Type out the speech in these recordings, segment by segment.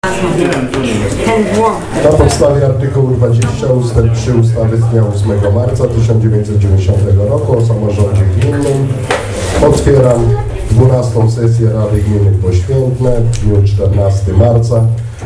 Na podstawie artykułu 20 ust. 3 ustawy z dnia 8 marca 1990 roku o samorządzie gminnym otwieram 12. sesję Rady Gminy Poświętne w dniu 14 marca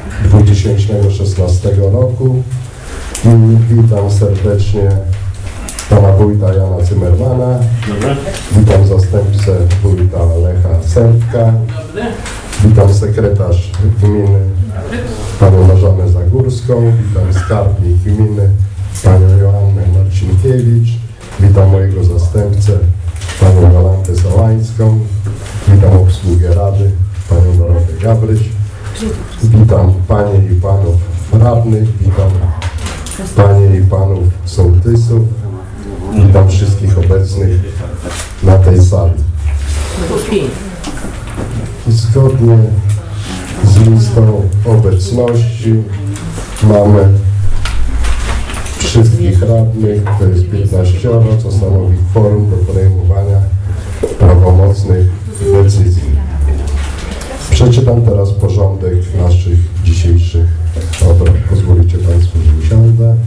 2016 roku. I witam serdecznie pana wójta Jana Zimmermana. Witam zastępcę wójta Lecha Sępka. Witam sekretarz gminy panią Marzanę Zagórską. Witam skarbnik gminy panią Joannę Marcinkiewicz. Witam mojego zastępcę panią Jolantę Sołańską. Witam obsługę rady panią Dorotę Gabryś. Witam panie i panów radnych. Witam panie i panów sołtysów. Witam wszystkich obecnych na tej sali. Zgodnie z listą obecności mamy wszystkich radnych, to jest 15, co stanowi kworum do podejmowania prawomocnych decyzji. Przeczytam teraz porządek naszych dzisiejszych obrad. Pozwolicie państwo, że usiądę.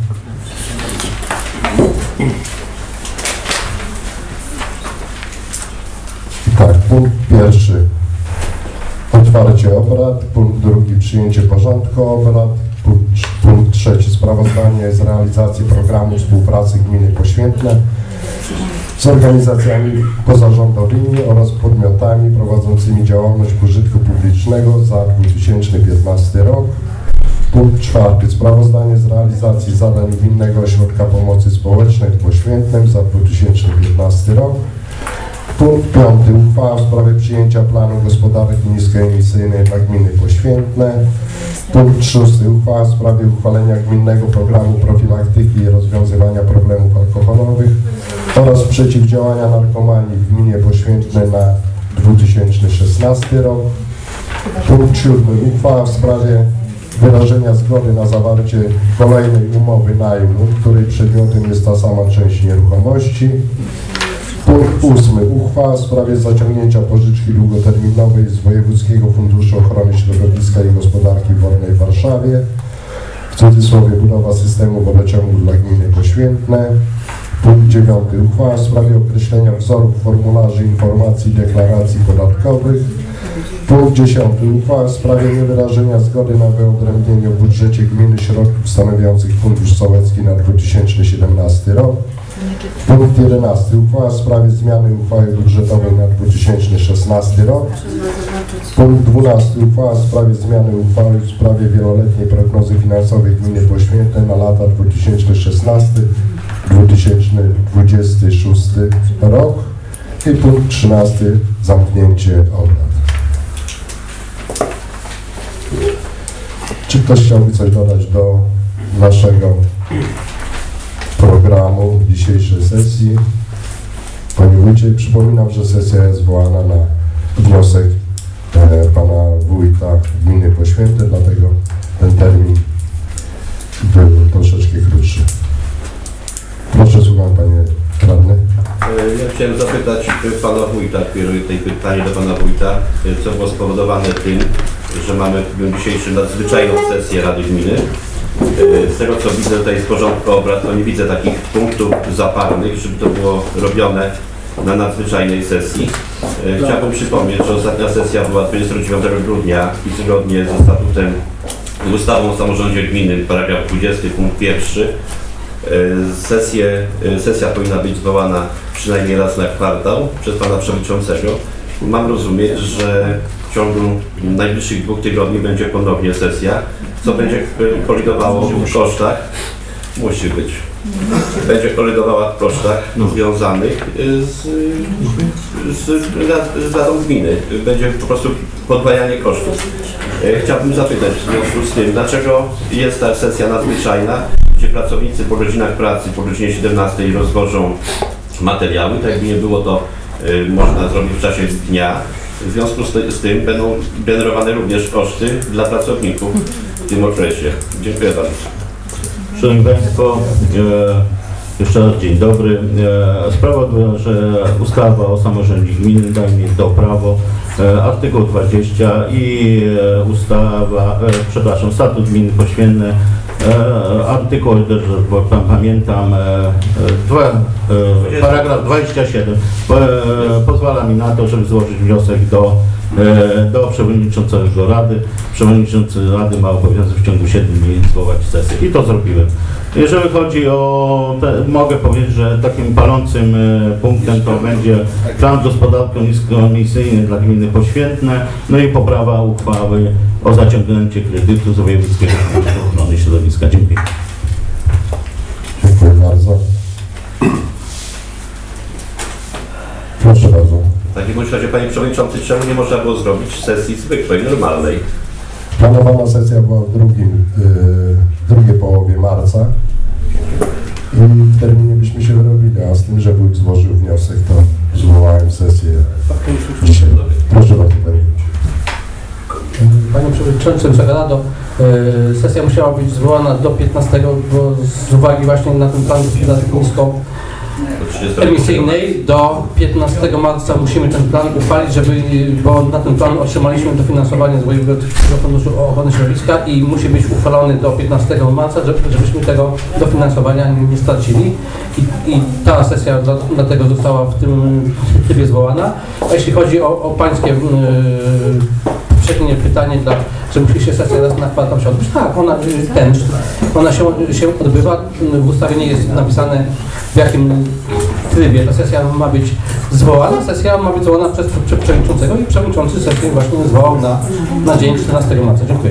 Tak, punkt pierwszy. Otwarcie obrad. Punkt drugi. Przyjęcie porządku obrad. Punkt trzeci. Sprawozdanie z realizacji programu współpracy Gminy Poświętne z organizacjami pozarządowymi oraz podmiotami prowadzącymi działalność pożytku publicznego za 2015 rok. Punkt czwarty. Sprawozdanie z realizacji zadań Gminnego Ośrodka Pomocy Społecznej w Poświętnem za 2015 rok. Punkt piąty. Uchwała w sprawie przyjęcia planu gospodarki niskoemisyjnej dla Gminy Poświętne. Punkt szósty. Uchwała w sprawie uchwalenia gminnego programu profilaktyki i rozwiązywania problemów alkoholowych oraz przeciwdziałania narkomanii w Gminie Poświętne na 2016 rok. Punkt siódmy. Uchwała w sprawie wyrażenia zgody na zawarcie kolejnej umowy najmu, której przedmiotem jest ta sama część nieruchomości. Punkt ósmy. Uchwała w sprawie zaciągnięcia pożyczki długoterminowej z Wojewódzkiego Funduszu Ochrony Środowiska i Gospodarki Wodnej w Warszawie, w cudzysłowie budowa systemu wodociągu dla Gminy Poświętne. Punkt dziewiąty. Uchwała w sprawie określenia wzorów formularzy informacji i deklaracji podatkowych. Punkt 10. Uchwała w sprawie niewyrażenia zgody na wyodrębnienie w budżecie gminy środków stanowiących Fundusz Sołecki na 2017 rok. Punkt 11. Uchwała w sprawie zmiany uchwały budżetowej na 2016 rok. Punkt 12. Uchwała w sprawie zmiany uchwały w sprawie wieloletniej prognozy finansowej Gminy Poświętne na lata 2016-2026 rok. I punkt 13. Zamknięcie obrad. Czy ktoś chciałby coś dodać do naszego programu dzisiejszej sesji? Panie wójcie, przypominam, że sesja jest zwołana na wniosek pana wójta gminy Poświętne, dlatego ten termin był troszeczkę krótszy. Proszę, słucham, panie radny. Ja chciałem zapytać pana wójta, kieruję tej pytanie do pana wójta, co było spowodowane tym, że mamy w dniu dzisiejszym nadzwyczajną sesję Rady Gminy. Z tego co widzę tutaj z porządku obrad, to nie widzę takich punktów zaparnych, żeby to było robione na nadzwyczajnej sesji. Chciałbym przypomnieć, że ostatnia sesja była 29 grudnia i zgodnie ze statutem, z ustawą o samorządzie gminnym, paragraf 20, punkt 1, sesja powinna być zwołana przynajmniej raz na kwartał przez pana przewodniczącego. Mam rozumieć, że w ciągu najbliższych 2 tygodni będzie ponownie sesja, co będzie kolidowało w kosztach, musi być, będzie kolidowała w kosztach związanych z radą gminy. Będzie po prostu podwajanie kosztów. Chciałbym zapytać w związku z tym, dlaczego jest ta sesja nadzwyczajna, gdzie pracownicy po godzinach pracy, po godzinie 17 rozwożą materiały, tak jakby nie było to można zrobić w czasie dnia. W związku z tym będą generowane również koszty dla pracowników w tym okresie. Dziękuję bardzo. Szanowni Państwo, jeszcze raz dzień dobry. Sprawa była, że ustawa o samorządzie gminnym daje mi to prawo, artykuł 20 i statut gminy poświętny, artykuł też, bo pamiętam, paragraf 27 pozwala mi na to, żeby złożyć wniosek do przewodniczącego Rady. Przewodniczący Rady ma obowiązek w ciągu 7 dni zwołać sesję i to zrobiłem. Jeżeli chodzi o, mogę powiedzieć, że takim palącym punktem to będzie plan gospodarki niskoemisyjnej dla gminy Poświętne, no i poprawa uchwały o zaciągnięcie kredytu z Wojewódzkiego Funduszu Ochrony Środowiska. Dziękuję. Dziękuję bardzo. Proszę bardzo. W takim razie, panie przewodniczący, czemu nie można było zrobić sesji zwykłej, normalnej? Planowana sesja była w drugiej połowie marca i w terminie byśmy się wyrobili, a z tym, że wójt złożył wniosek, to zwołałem sesję dzisiaj. Proszę bardzo, panie wójcie. Panie Przewodniczący, Rado, sesja musiała być zwołana do 15, bo z uwagi właśnie na ten plan gospodarki niskoemisyjnej do 15 marca musimy ten plan uchwalić, bo na ten plan otrzymaliśmy dofinansowanie z Wojewódzkiego Funduszu Ochrony Środowiska i musi być uchwalony do 15 marca, żebyśmy tego dofinansowania nie stracili. I ta sesja dlatego została w tym trybie zwołana. A jeśli chodzi o pańskie pytanie, że musi się sesja raz na kwartał się odbyć. Tak, ona się odbywa. W ustawie nie jest napisane, w jakim trybie ta sesja ma być zwołana. Sesja ma być zwołana przez przewodniczącego i przewodniczący sesję właśnie zwołał na dzień 14 marca. Dziękuję.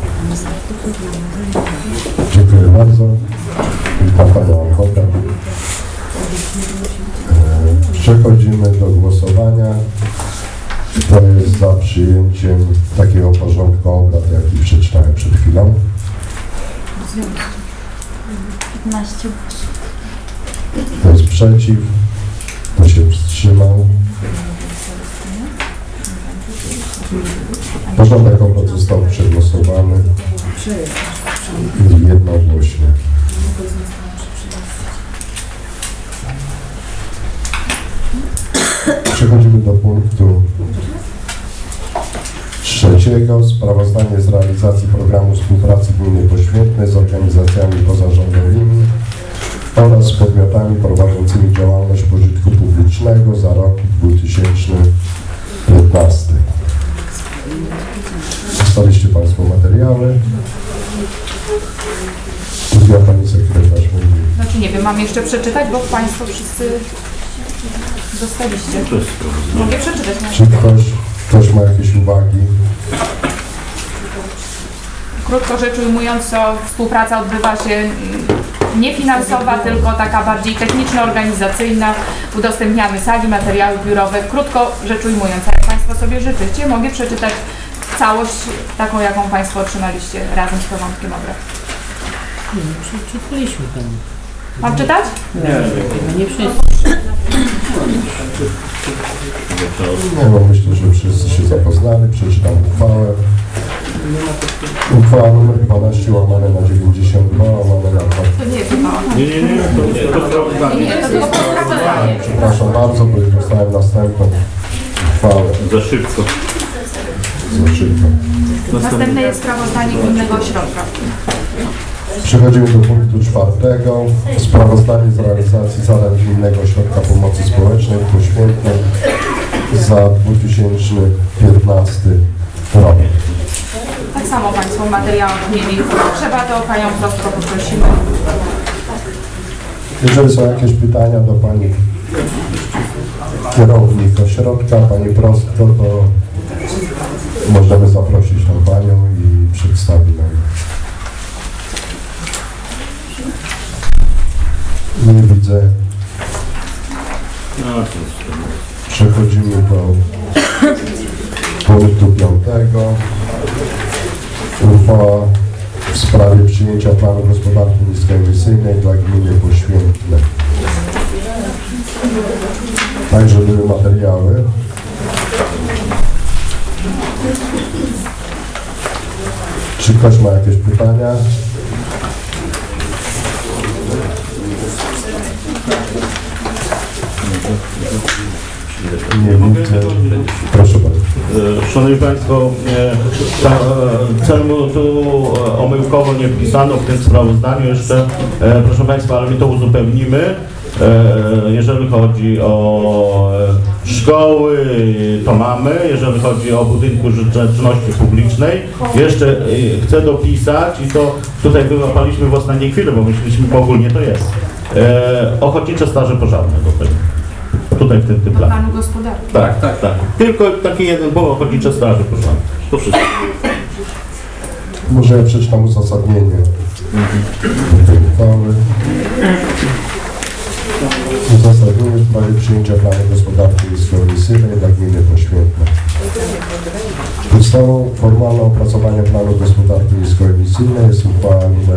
Dziękuję bardzo. Witam panią Anchota. Przechodzimy do głosowania. Kto jest za przyjęciem takiego porządku obrad, jaki przeczytałem przed chwilą? 15 głosów. Kto jest przeciw? Kto się wstrzymał? Porządek obrad został przegłosowany jednogłośnie. Przechodzimy do punktu 3. Sprawozdanie z realizacji programu współpracy gminy Poświętnej z organizacjami pozarządowymi oraz z podmiotami prowadzącymi działalność pożytku publicznego za rok 2015. Dostaliście Państwo materiały. Ja Pani sekretarz mówi. Znaczy nie wiem, mam jeszcze przeczytać, bo Państwo wszyscy dostaliście. Mogę przeczytać. Czy ktoś ma jakieś uwagi? Krótko rzecz ujmując, to współpraca odbywa się nie finansowa, tylko taka bardziej techniczno-organizacyjna. Udostępniamy sali, materiały biurowe. Krótko rzecz ujmując, jak Państwo sobie życzycie, mogę przeczytać całość taką, jaką Państwo otrzymaliście razem z porządkiem obrad. Nie, przeczytaliśmy Pani. Mam czytać? Nie wszyscy. Nie, bo myślę, że wszyscy się zapoznali. Przeczytam uchwałę. Uchwała nr 12 łamane na 92 łamane na 2. To nie jest chyba. Nie, to tylko sprawozdanie. Przepraszam bardzo, bo już dostałem następną uchwałę. za szybko. Za szybko. Następne jest sprawozdanie gminnego ośrodka. Przechodzimy do punktu 4. Sprawozdanie z realizacji zadań Gminnego Ośrodka Pomocy Społecznej Poświętnej za 2015 rok. Tak samo Państwo w materiałach mieli. Trzeba to Panią Prostko poprosimy. Jeżeli są jakieś pytania do Pani kierownik ośrodka, Pani Prostko, to możemy zaprosić tą Panią i przedstawi nam. Nie widzę. Przechodzimy do punktu 5. Uchwała w sprawie przyjęcia planu gospodarki niskoemisyjnej dla gminy Poświętne. Także były materiały. Czy ktoś ma jakieś pytania? Nie widzę. Proszę bardzo. Szanowni Państwo, cel tu omyłkowo nie wpisano w tym sprawozdaniu jeszcze, proszę Państwa, ale my to uzupełnimy. Jeżeli chodzi o szkoły, to mamy. Jeżeli chodzi o budynku użyteczności publicznej, jeszcze chcę dopisać i to tutaj wyłapaliśmy w ostatniej chwili, bo myśleliśmy, że ogólnie to jest. Ochotnicze straże pożarne do tego. Tutaj w tym Do planie. planu gospodarki. Tak. Tylko taki jeden, bo ochotnicze straże pożarne. To wszystko. Może ja przeczytam uzasadnienie tej uchwały. Uzasadnienie w sprawie przyjęcia planu gospodarki niskoemisyjnej dla gminy Poświętne. Podstawą formalną opracowania planu gospodarki niskoemisyjnej jest uchwała nr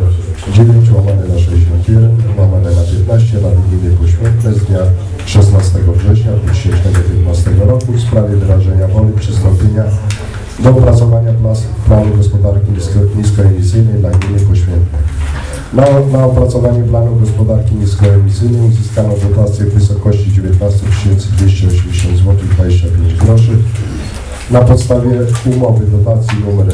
9/61/15 Rady Gminy Poświętne z dnia 16 września 2015 roku w sprawie wyrażenia woli przystąpienia do opracowania planu gospodarki niskoemisyjnej dla gminy Poświętne. Na opracowanie planu gospodarki niskoemisyjnej uzyskano dotację w wysokości 19 280 zł 25 groszy na podstawie umowy dotacji nr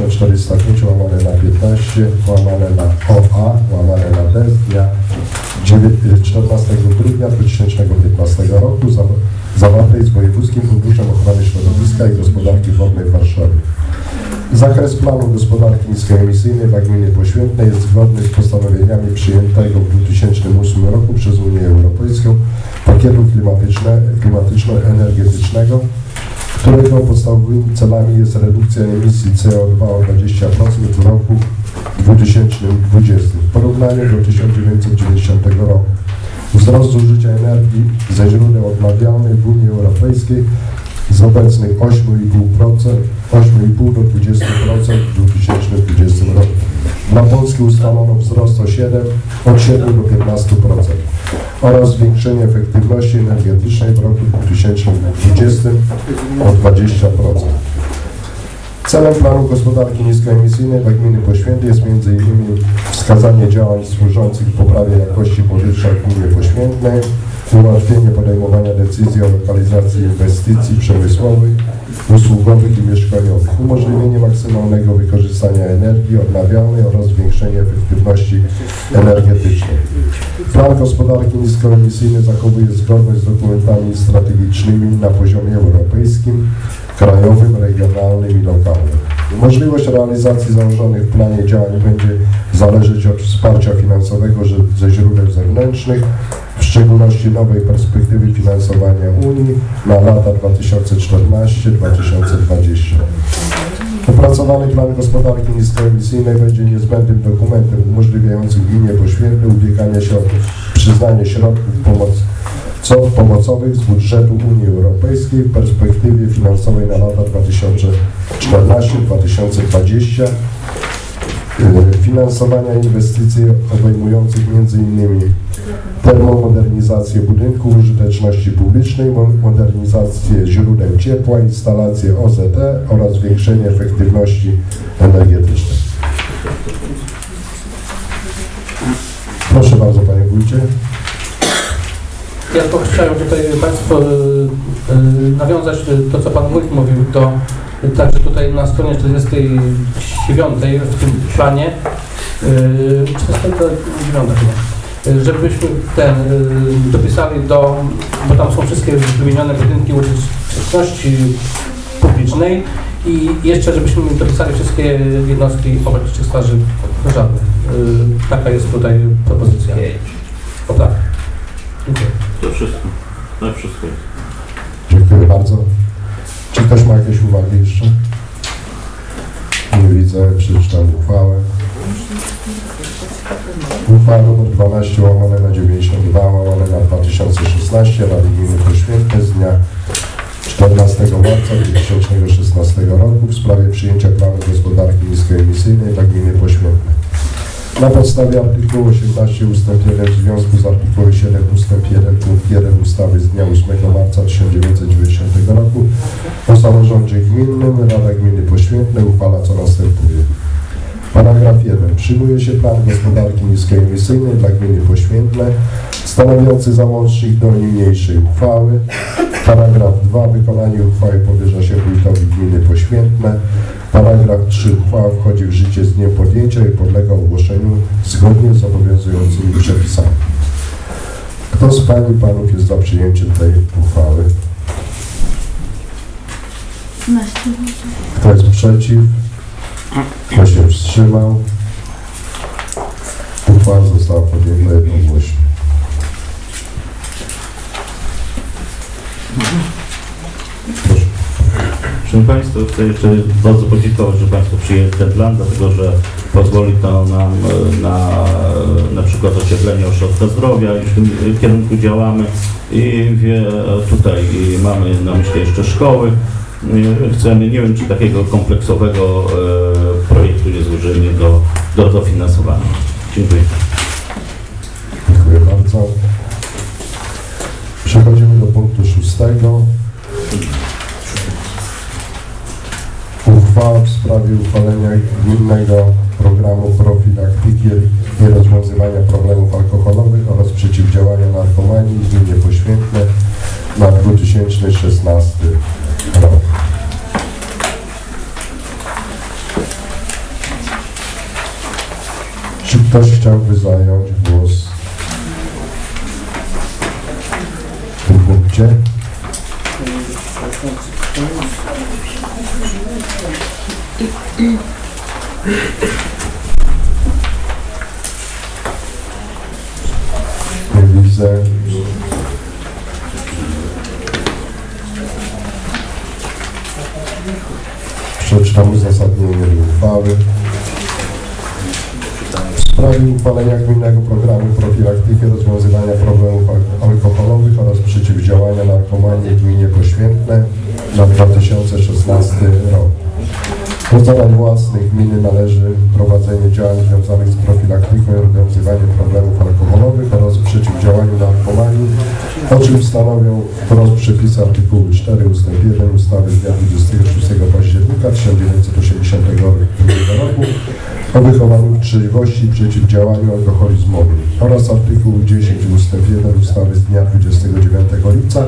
1405/15/OA/D z dnia 14 grudnia 2015 roku zawartej z Wojewódzkim Funduszem Ochrony Środowiska i Gospodarki Wodnej w Warszawie. Zakres planu gospodarki niskoemisyjnej dla gminy Poświętnej jest zgodny z postanowieniami przyjętego w 2008 roku przez Unię Europejską pakietu klimatyczno-energetycznego, którego podstawowymi celami jest redukcja emisji CO2 o 20% w roku 2020 w porównaniu do 1990 roku. Wzrost zużycia energii ze źródeł odnawialnych w Unii Europejskiej z obecnych 8,5% do 20% w 2020 roku. Dla Polski ustalono wzrost od 7 do 15% oraz zwiększenie efektywności energetycznej w roku 2020 o 20%. Celem planu gospodarki niskoemisyjnej dla gminy Poświęty jest m.in. wskazanie działań służących poprawie jakości powietrza w gminie Poświętnej, ułatwienie podejmowania decyzji o lokalizacji inwestycji przemysłowych, usługowych i mieszkaniowych, umożliwienie maksymalnego wykorzystania energii odnawialnej oraz zwiększenie efektywności energetycznej. Plan gospodarki niskoemisyjnej zachowuje zgodność z dokumentami strategicznymi na poziomie europejskim, krajowym, regionalnym i lokalnym. Możliwość realizacji założonych w planie działań będzie zależeć od wsparcia finansowego ze źródeł zewnętrznych, w szczególności nowej perspektywy finansowania Unii na lata 2014-2020. Opracowany plan gospodarki niskoemisyjnej będzie niezbędnym dokumentem umożliwiającym gminie Poświętne ubieganie się o przyznanie środków pomocowych z budżetu Unii Europejskiej w perspektywie finansowej na lata 2014-2020, finansowania inwestycji obejmujących m.in. termomodernizację budynku użyteczności publicznej, modernizację źródeł ciepła, instalację OZE oraz zwiększenie efektywności energetycznej. Proszę bardzo, panie wójcie. Ja tylko chciałem tutaj Państwu nawiązać to, co Pan Wójt mówił, to także tutaj na stronie 49 w tym planie, 409 chyba, żebyśmy dopisali bo tam są wszystkie wymienione budynki użyteczności publicznej i jeszcze żebyśmy dopisali wszystkie jednostki ochotniczych straży pożarnych. Taka jest tutaj propozycja. O tak. Dziękuję. To wszystko. To wszystko jest. Dziękuję bardzo. Czy ktoś ma jakieś uwagi jeszcze? Nie widzę. Przeczytam uchwałę. Uchwała nr 12/92/2016 Rady Gminy Poświętne z dnia 14 marca 2016 roku w sprawie przyjęcia planu gospodarki niskoemisyjnej dla gminy Poświętne. Na podstawie artykułu 18 ust. 1 w związku z artykułem 7 ust. 1 punkt 1 ustawy z dnia 8 marca 1990 roku o samorządzie gminnym Rada Gminy Poświętne uchwala co następuje. Paragraf 1. Przyjmuje się plan gospodarki niskoemisyjnej dla gminy Poświętne stanowiący załącznik do niniejszej uchwały. Paragraf 2. Wykonanie uchwały powierza się wójtowi gminy Poświętne. Paragraf 3. Uchwała wchodzi w życie z dniem podjęcia i podlega ogłoszeniu zgodnie z obowiązującymi przepisami. Kto z pań i panów jest za przyjęciem tej uchwały? 15. Kto jest przeciw? Kto się wstrzymał? Uchwała została podjęta jednogłośnie. Proszę. Proszę Państwa, chcę jeszcze bardzo podziękować, że Państwo przyjęli ten plan, dlatego że pozwoli to nam na przykład ocieplenie ośrodka zdrowia, już w tym kierunku działamy i tutaj mamy na myśli jeszcze szkoły. Chcemy, nie wiem, czy takiego kompleksowego projektu nie złożymy do dofinansowania. Dziękuję. Dziękuję bardzo. Przechodzimy do punktu 6. Uchwała w sprawie uchwalenia gminnego programu profilaktyki i rozwiązywania problemów alkoholowych oraz przeciwdziałania narkomanii w gminie Poświętne na 2016 rok. Czy ktoś chciałby zająć głos w tym punkcie? Nie widzę. Przeczytam uzasadnienie uchwały. W sprawie uchwalenia gminnego programu profilaktyki rozwiązywania problemów alkoholowych oraz przeciwdziałania narkomanii w gminie Poświętne na 2016 rok. Do zadań własnych gminy należy prowadzenie działań związanych z profilaktyką i rozwiązywaniem problemów alkoholowych oraz przeciwdziałaniu narkomanii, o czym stanowią wprost przepisy artykułu 4 ust. 1 ustawy z dnia 26 października 1982 roku o wychowaniu w trzeźwości i przeciwdziałaniu alkoholizmowi oraz artykułu 10 ust. 1 ustawy z dnia 29 lipca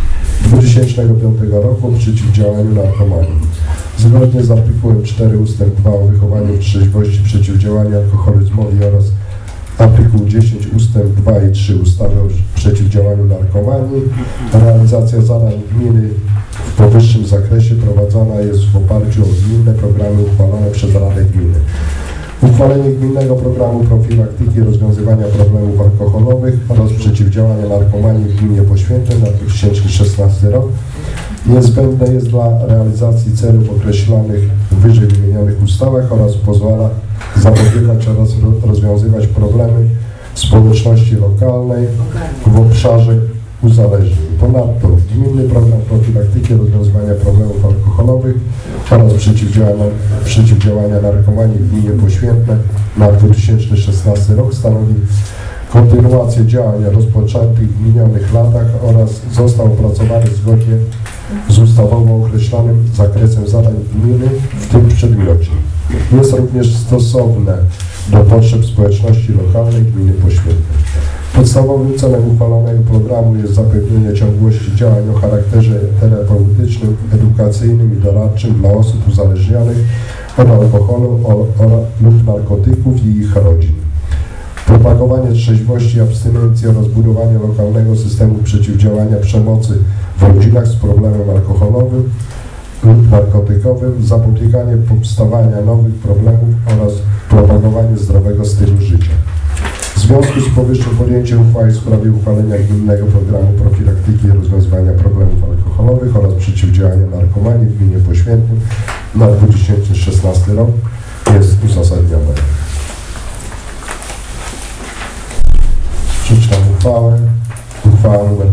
2005 roku o przeciwdziałaniu narkomanii. Zgodnie z artykułem 4 ust. 2 o wychowaniu w trzeźwości, przeciwdziałaniu alkoholizmowi oraz artykuł 10 ust. 2 i 3 ustawy o przeciwdziałaniu narkomanii, realizacja zadań gminy w powyższym zakresie prowadzona jest w oparciu o gminne programy uchwalone przez Radę Gminy. Uchwalenie gminnego programu profilaktyki i rozwiązywania problemów alkoholowych oraz przeciwdziałania narkomanii w gminie Poświętne na 2016 rok niezbędne jest dla realizacji celów określonych w wyżej wymienionych ustawach oraz pozwala zapobiegać oraz rozwiązywać problemy społeczności lokalnej w obszarze uzależnień. Ponadto gminny program profilaktyki rozwiązywania problemów alkoholowych oraz przeciwdziałania narkomanii w gminie Poświętne na 2016 rok stanowi kontynuację działań rozpoczętych w minionych latach oraz został opracowany zgodnie z ustawowo określonym zakresem zadań gminy w tym przedmiocie. Jest również stosowne do potrzeb społeczności lokalnej gminy Poświętne. Podstawowym celem uchwalonego programu jest zapewnienie ciągłości działań o charakterze terapeutycznym, edukacyjnym i doradczym dla osób uzależnionych od alkoholu lub narkotyków i ich rodzin. Propagowanie trzeźwości i abstynencji oraz budowanie lokalnego systemu przeciwdziałania przemocy w rodzinach z problemem alkoholowym lub narkotykowym, zapobieganie powstawania nowych problemów oraz propagowanie zdrowego stylu życia. W związku z powyższym podjęciem uchwały w sprawie uchwalenia gminnego programu profilaktyki i rozwiązywania problemów alkoholowych oraz przeciwdziałania narkomanii w gminie Poświętnym na 2016 rok jest uzasadnione. Przeczytam uchwałę. Uchwała nr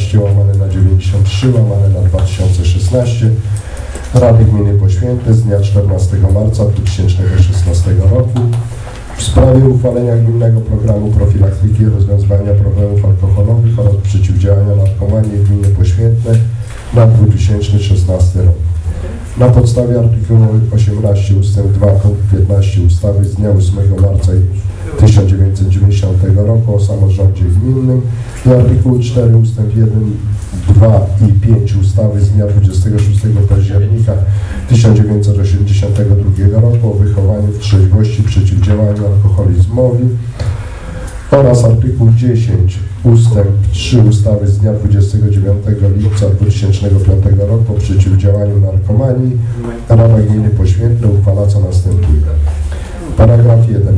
12/93/2016 Rady Gminy Poświętne z dnia 14 marca 2016 roku w sprawie uchwalenia gminnego programu profilaktyki i rozwiązywania problemów alkoholowych oraz przeciwdziałania narkomanii w gminie Poświętne na 2016 rok. Na podstawie artykułu 18 ust. 2 punkt 15 ustawy z dnia 8 marca 1990 roku o samorządzie gminnym i artykułu 4 ust. 1, 2 i 5 ustawy z dnia 26 października 1982 roku o wychowaniu w trzeźwości, przeciwdziałaniu alkoholizmowi oraz artykuł 10 ustęp 3 ustawy z dnia 29 lipca 2005 roku o przeciwdziałaniu narkomanii, Rada Gminy Poświętne uchwala co następuje. Paragraf 1.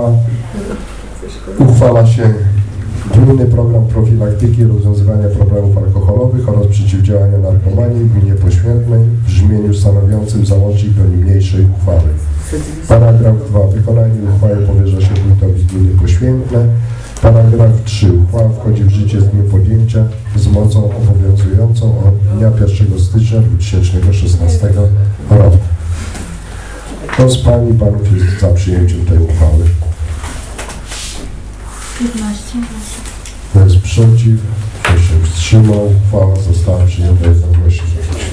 Uchwala się Gminny Program Profilaktyki i Rozwiązywania Problemów Alkoholowych oraz Przeciwdziałania Narkomanii w Gminie Poświętnej w brzmieniu stanowiącym załącznik do niniejszej uchwały. Paragraf 2. Wykonanie uchwały powierza się wójtowi Gminy Poświętne. Paragraf 3. Uchwała wchodzi w życie z dniem podjęcia z mocą obowiązującą od dnia 1 stycznia 2016 roku. Kto z Pań i Panów jest za przyjęciem tej uchwały? 15. Kto jest przeciw? Kto się wstrzymał? Uchwała została przyjęta jednogłośnie.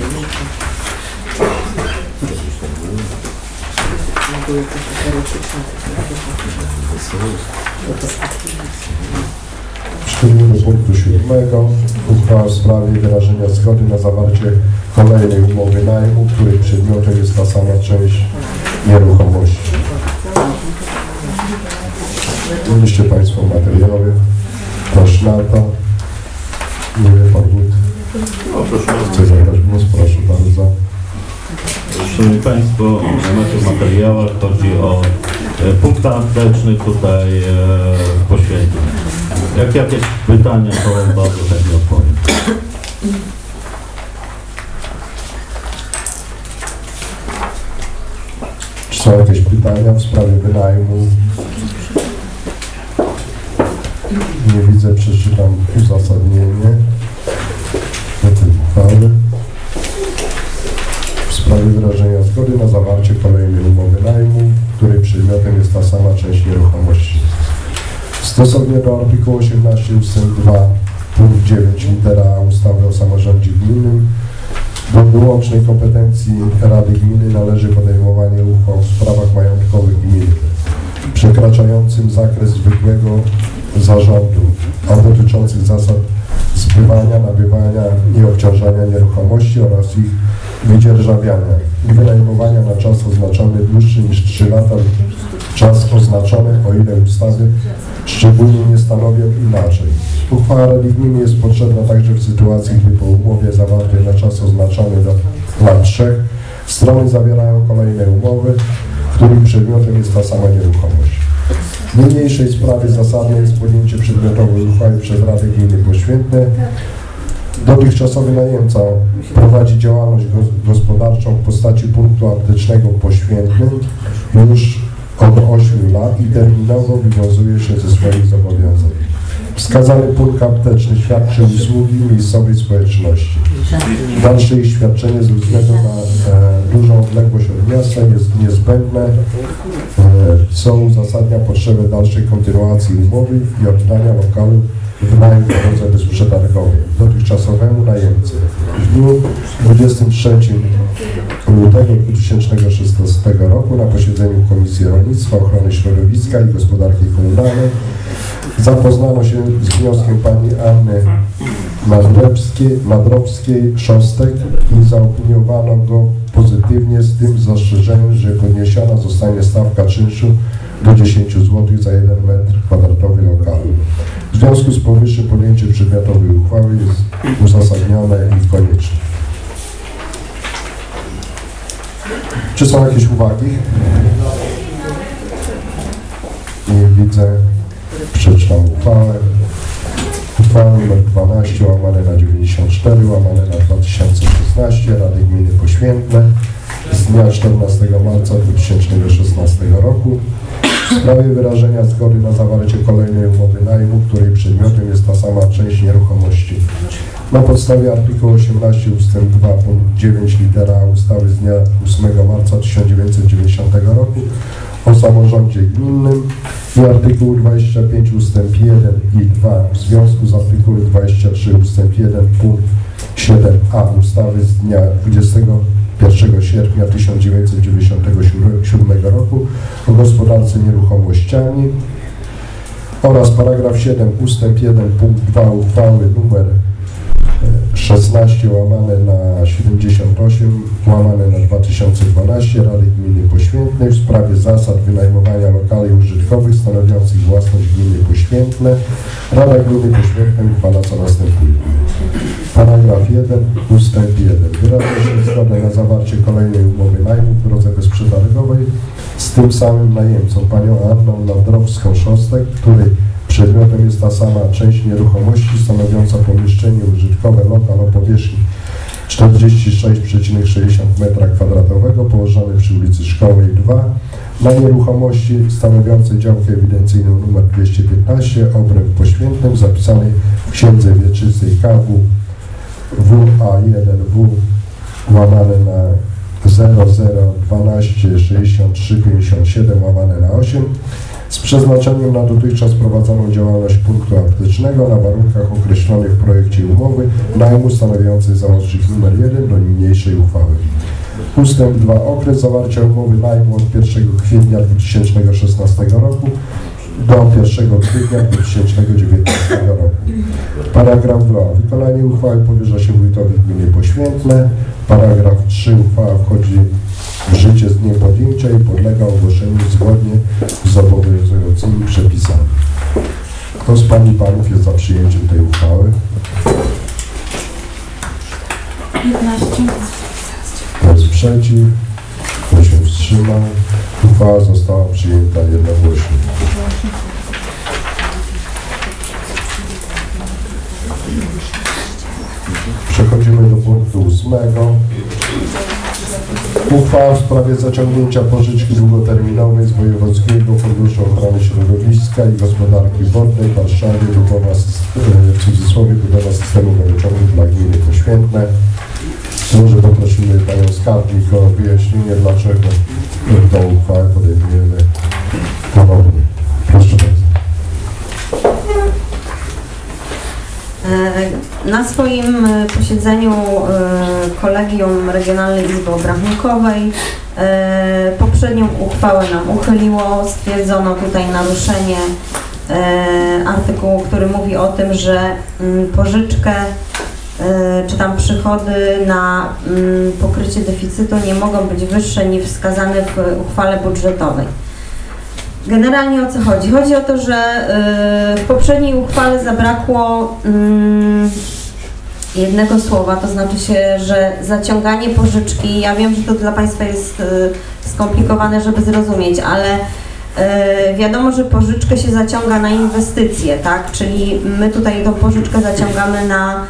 Przechodzimy do punktu 7. Uchwała w sprawie wyrażenia zgody na zawarcie kolejnej umowy najmu, której przedmiotem jest ta sama część nieruchomości. Mieliście Państwo materiały. Proszę na to. Nie wiem, Pan Wójt. Chce zabrać głos? Proszę bardzo. Szanowni Państwo, macie w materiałach, chodzi o punkt apteczny tutaj w Poświęcie. Jak jakieś pytania, to bardzo chętnie odpowiem. Czy są jakieś pytania w sprawie wynajmu? Nie widzę, przeczytam uzasadnienie do tej uchwały. W sprawie wyrażenia zgody na zawarcie kolejnej umowy najmu, której przedmiotem jest ta sama część nieruchomości. Stosownie do artykułu 18 ust. 2 punkt 9 litera A ustawy o samorządzie gminnym do wyłącznej kompetencji Rady Gminy należy podejmowanie uchwał w sprawach majątkowych gminy przekraczającym zakres zwykłego zarządu, a dotyczących zasad zbywania, nabywania i obciążania nieruchomości oraz ich wydzierżawiania i wynajmowania na czas oznaczony dłuższy niż 3 lata lub czas oznaczony, o ile ustawy szczególnie nie stanowią inaczej. Uchwała Rady Gminy jest potrzebna także w sytuacji, gdy po umowie zawartej na czas oznaczony do lat 3 strony zawierają kolejne umowy, których przedmiotem jest ta sama nieruchomość. W niniejszej sprawie zasadne jest podjęcie przedmiotowej uchwały przez Radę Gminy Poświętne. Dotychczasowy najemca prowadzi działalność gospodarczą w postaci punktu aptecznego Poświętnym już od 8 lat i terminowo wywiązuje się ze swoich zobowiązań. Wskazany punkt apteczny świadczy usługi miejscowej społeczności. Dalsze ich świadczenie ze względu na dużą odległość od miasta jest niezbędne, co uzasadnia potrzebę dalszej kontynuacji umowy i oddania lokalu w najem w drodze bezprzetargowej dotychczasowemu najemcy. W dniu 23 lutego 2016 roku na posiedzeniu Komisji Rolnictwa, Ochrony Środowiska i Gospodarki Komunalnej zapoznano się z wnioskiem pani Anny Madrowskiej-Szostek i zaopiniowano go pozytywnie z tym zastrzeżeniem, że podniesiona zostanie stawka czynszu do 10 zł za 1 m2 lokalu. W związku z powyższym podjęcie przedmiotowej uchwały jest uzasadnione i konieczne. Czy są jakieś uwagi? Nie widzę. Przeczytam uchwałę. Uchwała nr 12 /94 /2016 Rady Gminy Poświętne z dnia 14 marca 2016 roku w sprawie wyrażenia zgody na zawarcie kolejnej umowy najmu, której przedmiotem jest ta sama część nieruchomości. Na podstawie artykułu 18 ust. 2 punkt 9 litera A ustawy z dnia 8 marca 1990 roku o samorządzie gminnym i artykułu 25 ust. 1 i 2 w związku z artykułem 23 ust. 1 punkt 7a ustawy z dnia 21 sierpnia 1997 roku o gospodarce nieruchomościami oraz paragraf 7 ust. 1 punkt 2 uchwały nr 16/78/2012 Rady Gminy Poświętnej w sprawie zasad wynajmowania lokali użytkowych stanowiących własność Gminy Poświętne. Rada Gminy Poświętnej uchwala co następuje. Paragraf 1, ustęp 1. Wyraża się zgodę na zawarcie kolejnej umowy najmu w drodze bezprzetargowej z tym samym najemcą, panią Anną Landrowską-Szostek, której przedmiotem jest ta sama część nieruchomości stanowiąca pomieszczenie użytkowe lokal o powierzchni 46,60 m2 położony przy ulicy Szkoły 2 na nieruchomości stanowiącej działkę ewidencyjną nr 215 obręb Poświętnym zapisanej w księdze wieczystej KW WA1W łamane na 00126357 z przeznaczeniem na dotychczas prowadzoną działalność punktu aptecznego na warunkach określonych w projekcie umowy najmu stanowiącej załącznik nr 1 do niniejszej uchwały. Ustęp 2. Okres zawarcia umowy najmu od 1 kwietnia 2016 roku do 1 kwietnia 2019 roku. Paragraf 2. Wykonanie uchwały powierza się wójtowi gminy Poświętne. Paragraf 3. Uchwała wchodzi w życie z dniem podjęcia i podlega ogłoszeniu zgodnie z obowiązującymi przepisami. Kto z Pań i Panów jest za przyjęciem tej uchwały? 15. Kto jest przeciw? Kto się wstrzymał? Uchwała została przyjęta jednogłośnie. Przechodzimy do punktu 8. Uchwała w sprawie zaciągnięcia pożyczki długoterminowej z Wojewódzkiego Funduszu Ochrony Środowiska i Gospodarki Wodnej w Warszawie, w cudzysłowie budowa systemu wodociągu dla gminy Poświętne. Może poprosimy Panią Skarbnik o wyjaśnienie, dlaczego tą uchwałę podejmujemy ponownie. Proszę bardzo. Na swoim posiedzeniu Kolegium Regionalnej Izby Obrachunkowej poprzednią uchwałę nam uchyliło. Stwierdzono tutaj naruszenie artykułu, który mówi o tym, że pożyczkę czy tam przychody na pokrycie deficytu nie mogą być wyższe niż wskazane w uchwale budżetowej. Generalnie o co chodzi? Chodzi o to, że w poprzedniej uchwale zabrakło jednego słowa, to znaczy się, że zaciąganie pożyczki, ja wiem, że to dla Państwa jest skomplikowane, żeby zrozumieć, ale wiadomo, że pożyczkę się zaciąga na inwestycje, tak? Czyli my tutaj tą pożyczkę zaciągamy na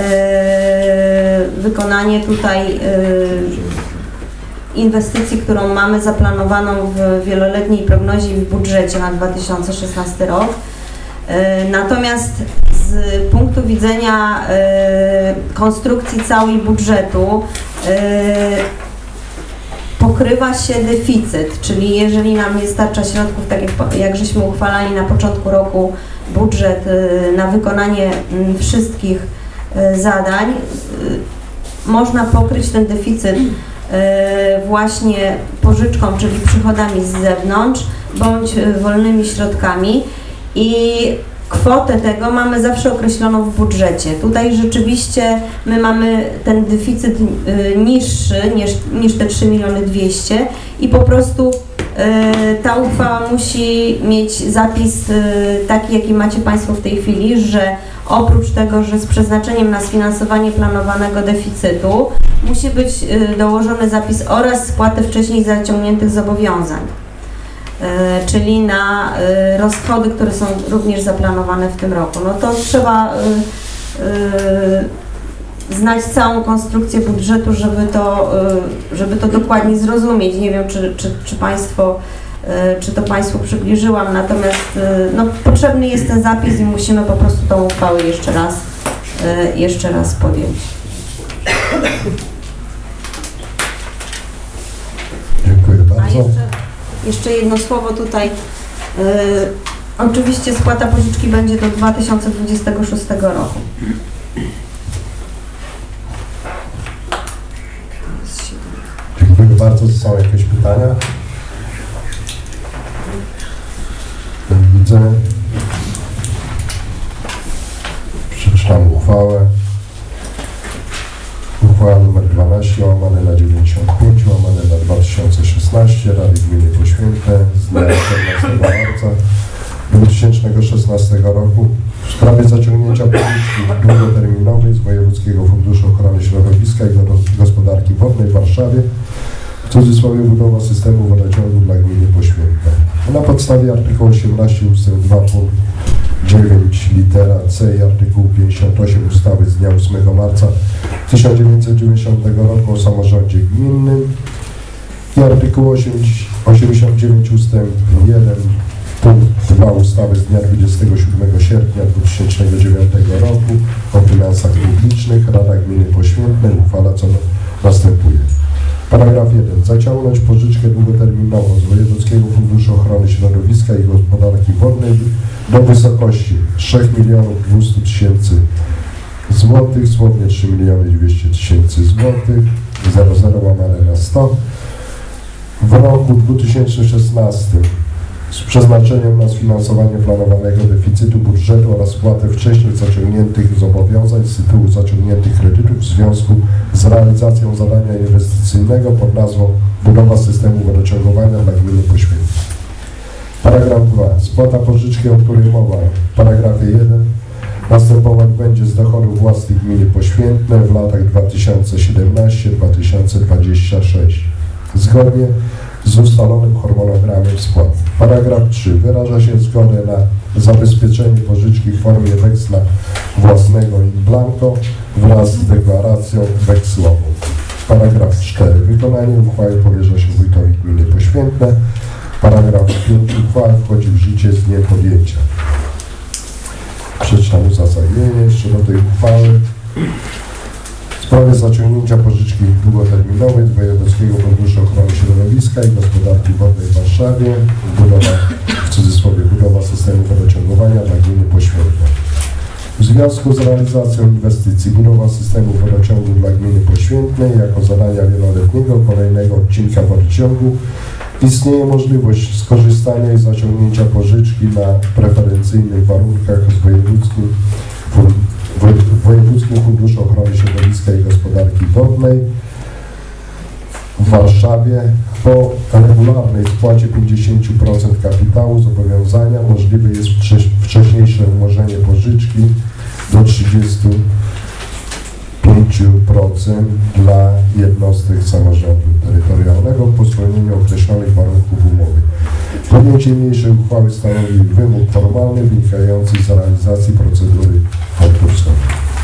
wykonanie tutaj inwestycji, którą mamy zaplanowaną w wieloletniej prognozie i w budżecie na 2016 rok. Natomiast z punktu widzenia konstrukcji całej budżetu pokrywa się deficyt, czyli jeżeli nam nie starcza środków, tak jak żeśmy uchwalali na początku roku budżet na wykonanie wszystkich zadań, można pokryć ten deficyt właśnie pożyczką, czyli przychodami z zewnątrz, bądź wolnymi środkami i kwotę tego mamy zawsze określoną w budżecie. Tutaj rzeczywiście my mamy ten deficyt niższy niż te 3 200 000 i po prostu ta uchwała musi mieć zapis taki, jaki macie Państwo w tej chwili, że oprócz tego, że z przeznaczeniem na sfinansowanie planowanego deficytu musi być dołożony zapis oraz spłatę wcześniej zaciągniętych zobowiązań, czyli na rozchody, które są również zaplanowane w tym roku. No to trzeba znać całą konstrukcję budżetu, żeby to dokładnie zrozumieć. Nie wiem, czy to Państwu przybliżyłam, natomiast no, potrzebny jest ten zapis i musimy po prostu tą uchwałę jeszcze raz podjąć. Dziękuję bardzo. A jeszcze jedno słowo tutaj. Oczywiście spłata pożyczki będzie do 2026 roku. Dziękuję bardzo. Są jakieś pytania? Widzę. Przeczytam uchwałę. czerwca 2016 roku w sprawie zaciągnięcia pożyczki długoterminowej z Wojewódzkiego Funduszu Ochrony Środowiska i Gospodarki Wodnej w Warszawie, w cudzysłowie budowa systemu wodociągu dla gminy Poświętne. Na podstawie artykułu 18 ust. 2 punkt 9 litera C i artykułu 58 ustawy z dnia 8 marca 1990 roku o samorządzie gminnym i artykułu 89 ust. 1 punkt 2 ustawy z dnia 27 sierpnia 2009 roku o finansach publicznych Rada Gminy Poświętne uchwala co następuje. Paragraf 1. Zaciągnąć pożyczkę długoterminową z Wojewódzkiego Funduszu Ochrony Środowiska i Gospodarki Wodnej do wysokości 3 200 000 złotych, słownie 3 200 000 złotych, 00/100 w roku 2016 z przeznaczeniem na sfinansowanie planowanego deficytu budżetu oraz spłatę wcześniej zaciągniętych zobowiązań z tytułu zaciągniętych kredytów w związku z realizacją zadania inwestycyjnego pod nazwą budowa systemu wodociągowania dla gminy Poświętne. Paragraf 2. Spłata pożyczki, o której mowa w paragrafie 1 następować będzie z dochodów własnych gminy Poświętne w latach 2017-2026 zgodnie z ustalonym harmonogramem spłat. Paragraf 3. Wyraża się zgodę na zabezpieczenie pożyczki w formie weksla własnego in blanco wraz z deklaracją wekslową. Paragraf 4. Wykonanie uchwały powierza się wójtowi gminy Poświętne. Paragraf 5. Uchwała wchodzi w życie z dniem podjęcia. Przeczytam uzasadnienie jeszcze do tej uchwały. W sprawie zaciągnięcia pożyczki długoterminowej z Wojewódzkiego Funduszu Ochrony Środowiska i Gospodarki Wodnej w Warszawie, budowa, w cudzysłowie, budowa systemu wodociągowania dla gminy Poświętne. W związku z realizacją inwestycji budowa systemu wodociągu dla gminy Poświętnej jako zadania wieloletniego kolejnego odcinka wodociągu istnieje możliwość skorzystania i zaciągnięcia pożyczki na preferencyjnych warunkach z Wojewódzkim Funduszu Ochrony Środowiska i Gospodarki Wodnej w Warszawie po regularnej spłacie 50% kapitału zobowiązania możliwe jest wcześniejsze umorzenie pożyczki do 35% dla jednostek samorządu terytorialnego po spełnieniu określonych warunków umowy. Podjęcie niniejszej uchwały stanowi wymóg formalny wynikający z realizacji procedury konkursowej.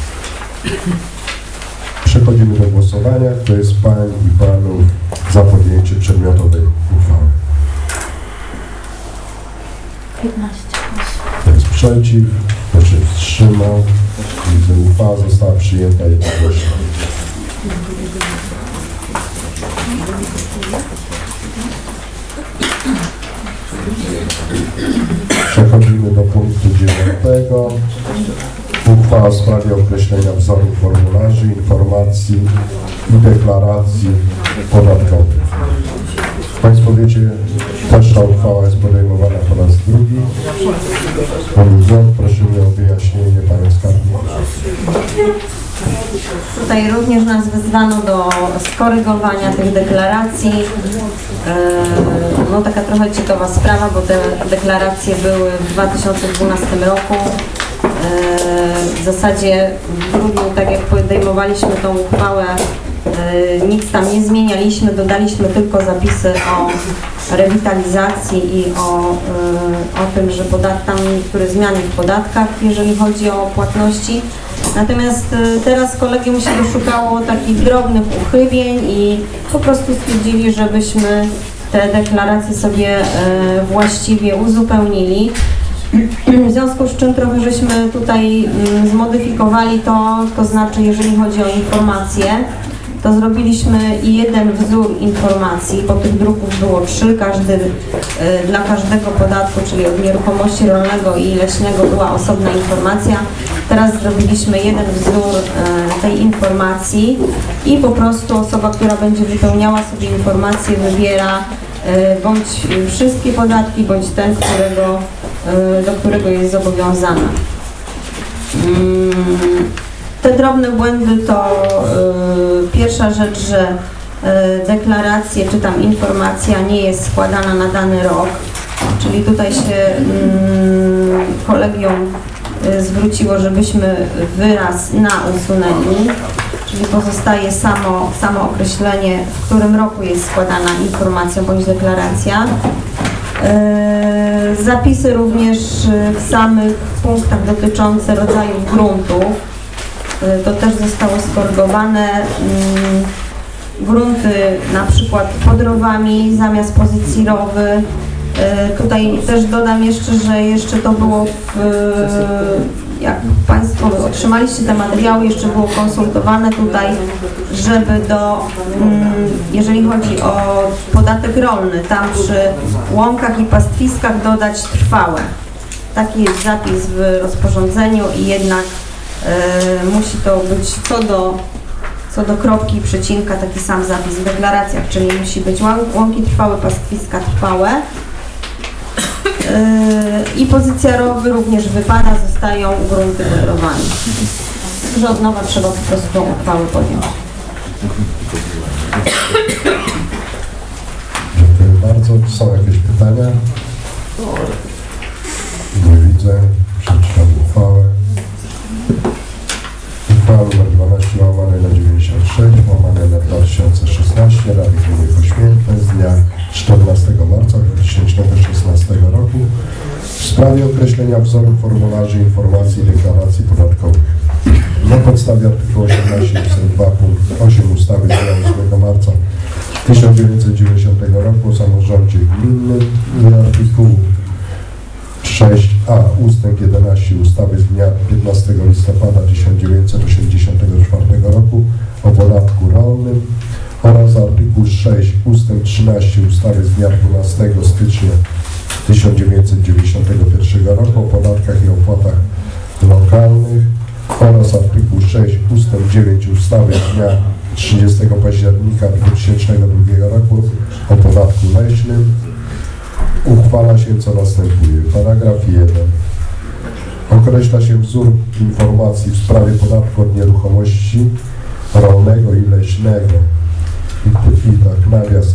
Przechodzimy do głosowania. Kto jest z pań i panów za podjęciem przedmiotowej uchwały? 15. Kto jest przeciw? Kto się wstrzymał? Widzę, uchwała została przyjęta jednogłośnie. Przechodzimy do punktu 9. Uchwała w sprawie określenia wzoru formularzy, informacji i deklaracji podatkowych. Państwo wiecie, też ta uchwała jest podejmowana po raz drugi. Pani Rząd, prosimy o wyjaśnienie Panią Skarbnik. Tutaj również nas wezwano do skorygowania tych deklaracji. No taka trochę ciekawa sprawa, bo te deklaracje były w 2012 roku. W zasadzie w grudniu, tak jak podejmowaliśmy tą uchwałę, nic tam nie zmienialiśmy, dodaliśmy tylko zapisy o rewitalizacji i o tym, że tam niektóre zmiany w podatkach, jeżeli chodzi o płatności. Natomiast teraz kolegium się doszukało takich drobnych uchybień i po prostu stwierdzili, żebyśmy te deklaracje sobie właściwie uzupełnili. W związku z czym trochę żeśmy tutaj zmodyfikowali to znaczy jeżeli chodzi o informacje, to zrobiliśmy jeden wzór informacji, bo tych druków było 3, dla każdego podatku, czyli od nieruchomości rolnego i leśnego była osobna informacja. Teraz zrobiliśmy jeden wzór tej informacji i po prostu osoba, która będzie wypełniała sobie informację, wybiera bądź wszystkie podatki, bądź ten, do którego jest zobowiązana. Te drobne błędy to pierwsza rzecz, że deklaracje czy tam informacja nie jest składana na dany rok, Czyli tutaj się kolegium zwróciło, żebyśmy wyraz na usunęli, czyli pozostaje samo określenie, w którym roku jest składana informacja bądź deklaracja. Zapisy również w samych punktach dotyczące rodzajów gruntów, to też zostało skorygowane. Grunty na przykład pod rowami zamiast pozycji rowy. Tutaj też dodam jeszcze, że jeszcze to było, jak Państwo otrzymaliście te materiały, jeszcze było konsultowane tutaj, żeby jeżeli chodzi o podatek rolny, tam przy łąkach i pastwiskach dodać trwałe. Taki jest zapis w rozporządzeniu i jednak musi to być co do kropki i przecinka taki sam zapis w deklaracjach, czyli musi być łąki trwałe, pastwiska trwałe. I pozycja rowy również wypada, zostają grunty pod rowami. Że od nowa trzeba po prostu tą uchwałę podjąć. Dziękuję bardzo. Są jakieś pytania? Nie widzę. Przeczytam uchwałę. Uchwała nr 12/96/2016 Rady Gminy Poświętne z dnia 14 marca 2016 roku w sprawie określenia wzoru formularzy informacji i deklaracji podatkowych. Na podstawie artykułu 18 ust. 2 punkt 8 ustawy z dnia 8 marca 1990 roku o samorządzie gminnym i artykułu 6a ustęp 11 ustawy z dnia 15 listopada 1984 roku o podatku rolnym oraz artykuł 6 ustęp 13 ustawy z dnia 12 stycznia 1991 roku o podatkach i opłatach lokalnych oraz artykuł 6 ustęp 9 ustawy z dnia 30 października 2002 roku o podatku leśnym uchwala się co następuje. Paragraf 1. Określa się wzór informacji w sprawie podatku od nieruchomości rolnego i leśnego. I tak, nawias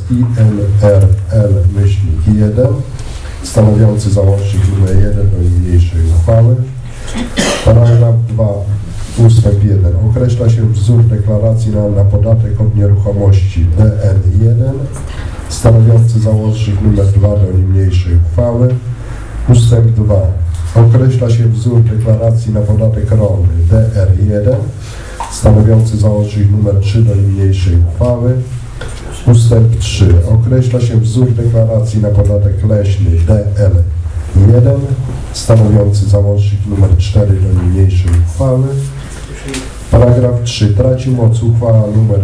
INRL-1 stanowiący załącznik nr 1 do niniejszej uchwały. Paragraf 2 ustęp 1. Określa się wzór deklaracji na podatek od nieruchomości DN1 stanowiący załącznik nr 2 do niniejszej uchwały. Ustęp 2. Określa się wzór deklaracji na podatek rolny DR1 stanowiący załącznik nr 3 do niniejszej uchwały. Ustęp 3. Określa się wzór deklaracji na podatek leśny DL1 stanowiący załącznik nr 4 do niniejszej uchwały. Paragraf 3. Traci moc uchwała nr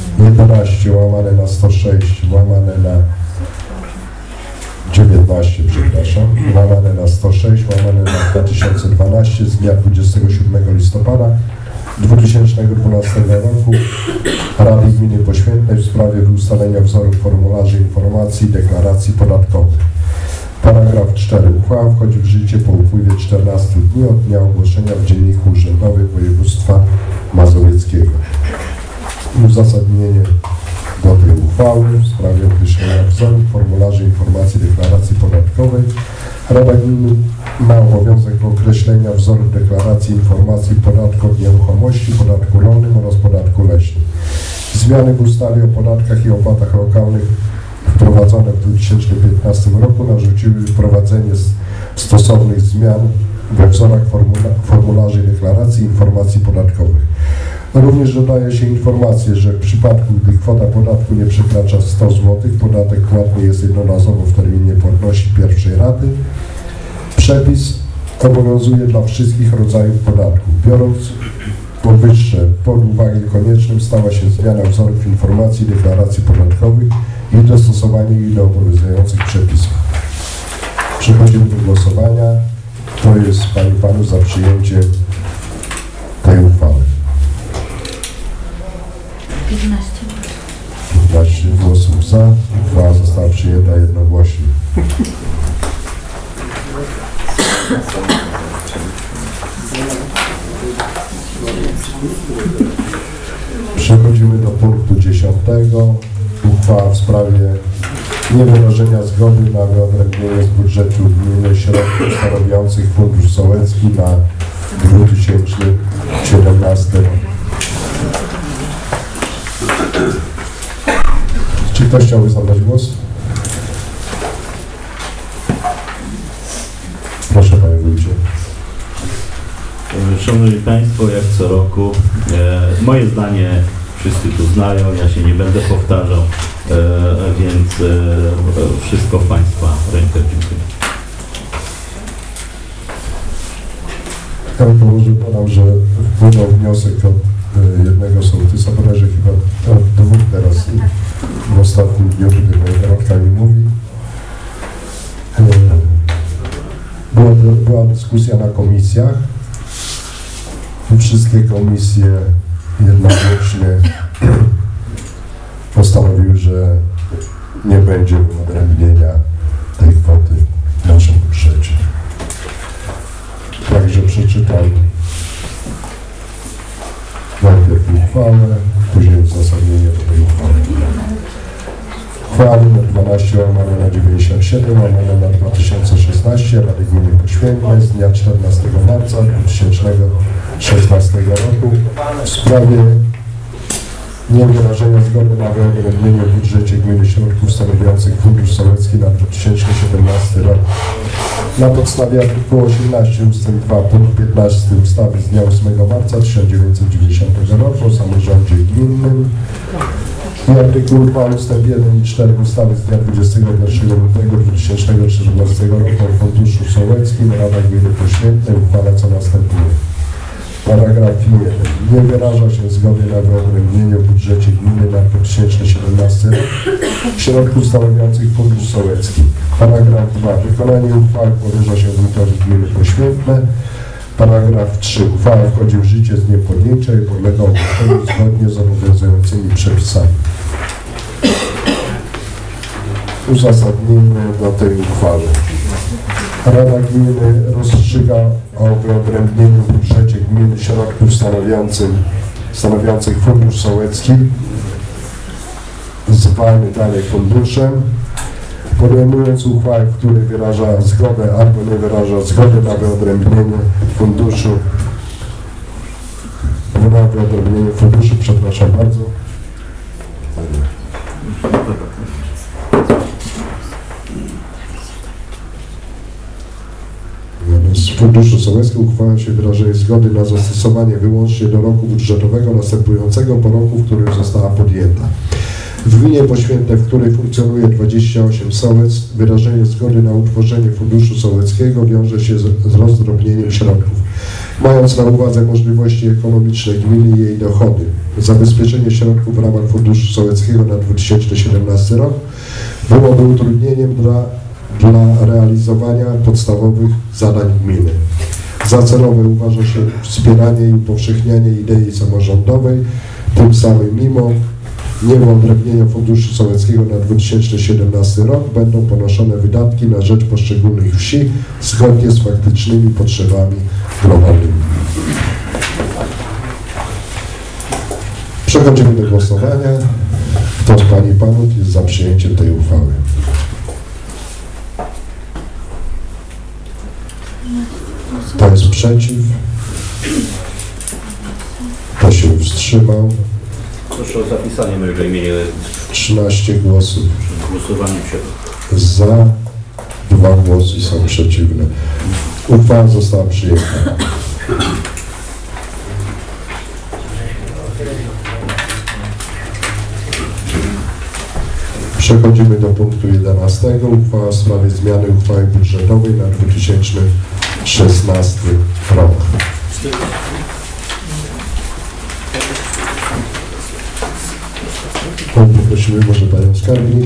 11/106/2012 z dnia 27 listopada 2012 roku Rady Gminy Poświętnej w sprawie ustalenia wzorów formularzy informacji i deklaracji podatkowych. Paragraf 4. Uchwała wchodzi w życie po upływie 14 dni od dnia ogłoszenia w Dzienniku Urzędowym Województwa Mazowieckiego. Uzasadnienie do tej uchwały w sprawie określenia wzorów formularzy informacji deklaracji podatkowej. Rada Gminy ma obowiązek określenia wzorów deklaracji informacji podatku od nieruchomości, podatku rolnym oraz podatku leśnym. Zmiany w ustawie o podatkach i opłatach lokalnych wprowadzone w 2015 roku narzuciły wprowadzenie stosownych zmian we wzorach formularzy deklaracji informacji podatkowych. Również dodaje się informację, że w przypadku, gdy kwota podatku nie przekracza 100 zł, podatek płatny jest jednorazowo w terminie płatności pierwszej raty. Przepis obowiązuje dla wszystkich rodzajów podatków. Biorąc powyższe pod uwagę, koniecznym stała się zmiana wzorów informacji deklaracji podatkowych i dostosowanie ich do obowiązujących przepisów. Przechodzimy do głosowania. Kto jest z Pań i Panów za przyjęciem tej uchwały? 15 głosów za. Uchwała została przyjęta jednogłośnie. Przechodzimy do punktu 10. Uchwała w sprawie Niewyrażenia zgody na wyodrębnienie z budżetu gminy środków stanowiących Fundusz Sołecki na 2017 rok. Czy ktoś chciałby zabrać głos? Proszę Panie Wójcie. Szanowni Państwo, jak co roku, moje zdanie wszyscy tu znają, ja się nie będę powtarzał, więc wszystko w Państwa rękach. Dziękuję. Ja może podam, że wpłynął wniosek od jednego sołtysa, bodajże chyba od dwóch teraz w ostatnim dniu, kiedy moja radka mi mówi. Była dyskusja na komisjach. Wszystkie komisje jednogłośnie postanowiły, że nie będzie wyodrębnienia tej kwoty w naszym budżecie. Także przeczytam najpierw uchwałę, później uzasadnienie do tej uchwały. Uchwała nr 12/97/97/2016 Rady Gminy Poświętnej z dnia 14 marca 2016 roku w sprawie niewyrażenia zgody na wyodrębnienie w budżecie gminy środków stanowiących Fundusz Sołecki na 2017 rok. Na podstawie artykułu 18 ust. 2 punkt 15 ustawy z dnia 8 marca 1990 roku o samorządzie gminnym i artykuł 2 ust. 1 i 4 ustawy z dnia 21 lutego 2014 roku o Funduszu Sołeckim Rada Gminy Poświętnej uchwala co następuje. Paragraf 1. Nie wyraża się zgody na wyodrębnienie w budżecie gminy na 2017 rok środków stanowiących Fundusz Sołecki. Paragraf 2. Wykonanie uchwały powierza się wójtowi gminy Poświętne. Paragraf 3. Uchwała wchodzi w życie z dniem podjęcia i podlega ogłoszeniu zgodnie z obowiązującymi przepisami. Uzasadnienie do tej uchwały. Rada Gminy rozstrzyga o wyodrębnieniu w budżecie gminy środków stanowiących Fundusz Sołecki, zwany dalej funduszem, podejmując uchwałę, w której wyraża zgodę albo nie wyraża zgody na wyodrębnienie funduszu, przepraszam bardzo. Z Funduszu Sołeckiego uchwała się wyrażenie zgody na zastosowanie wyłącznie do roku budżetowego następującego po roku, w którym została podjęta. W gminie Poświętnej, w której funkcjonuje 28 sołec, wyrażenie zgody na utworzenie Funduszu Sołeckiego wiąże się z rozdrobnieniem środków. Mając na uwadze możliwości ekonomiczne gminy i jej dochody, zabezpieczenie środków w ramach Funduszu Sołeckiego na 2017 rok byłoby utrudnieniem dla realizowania podstawowych zadań gminy. Za celowe uważa się wspieranie i upowszechnianie idei samorządowej, tym samym mimo niewyodrębnienia Funduszu Sołeckiego na 2017 rok będą ponoszone wydatki na rzecz poszczególnych wsi zgodnie z faktycznymi potrzebami globalnymi. Przechodzimy do głosowania. Kto z Pań i Panów jest za przyjęciem tej uchwały? Kto jest przeciw? Kto się wstrzymał? Proszę o zapisanie mojego imienia. 13 głosów Głosowanie się. za, 2 głosy są przeciwne. Uchwała została przyjęta. Przechodzimy do punktu 11. Uchwała w sprawie zmiany uchwały budżetowej na 2016 rok. Poprosimy może Panią Skarbnik.